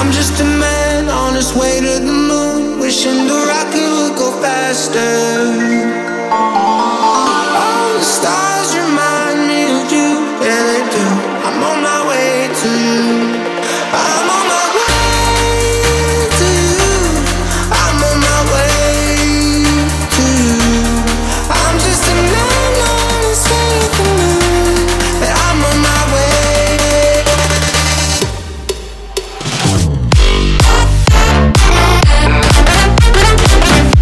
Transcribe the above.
I'm just a man on his way to the moon, wishing the rocket would go faster.